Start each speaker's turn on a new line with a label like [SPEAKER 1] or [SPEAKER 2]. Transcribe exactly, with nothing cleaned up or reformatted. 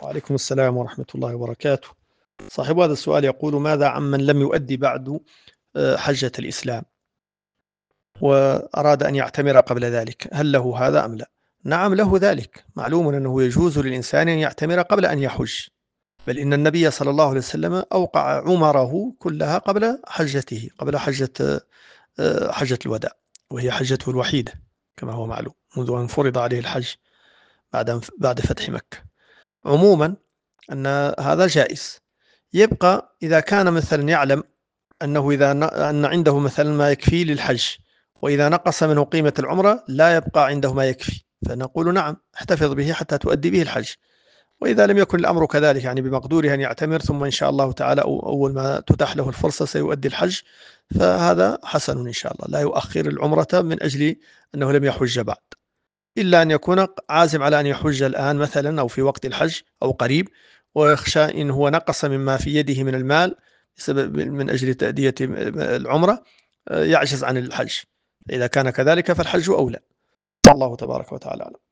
[SPEAKER 1] وعليكم السلام ورحمة الله وبركاته. صاحب هذا السؤال يقول: ماذا عمن لم يؤدي بعد حجة الإسلام وأراد أن يعتمر قبل ذلك، هل له هذا أم لا؟ نعم له ذلك، معلوم أنه يجوز للإنسان أن يعتمر قبل أن يحج، بل إن النبي صلى الله عليه وسلم أوقع عمره كلها قبل حجته، قبل حجة حجة الوداع، وهي حجته الوحيدة كما هو معلوم منذ أن فرض عليه الحج بعد بعد فتح مكة. عموما أن هذا جائز. يبقى إذا كان مثلا يعلم أنه إذا أن عنده مثلا ما يكفي للحج، وإذا نقص منه قيمة العمرة لا يبقى عنده ما يكفي، فنقول نعم احتفظ به حتى تؤدي به الحج. وإذا لم يكن الأمر كذلك، يعني بمقدوره أن يعتمر ثم إن شاء الله تعالى أول ما تتاح له الفرصة سيؤدي الحج، فهذا حسن إن شاء الله، لا يؤخر العمرة من أجل أنه لم يحج بعد، إلا أن يكون عازم على أن يحج الآن مثلا أو في وقت الحج أو قريب، ويخشى إن هو نقص مما في يده من المال بسبب من أجل تأدية العمرة يعجز عن الحج. إذا كان كذلك فالحج أولى. الله تبارك وتعالى أعلم.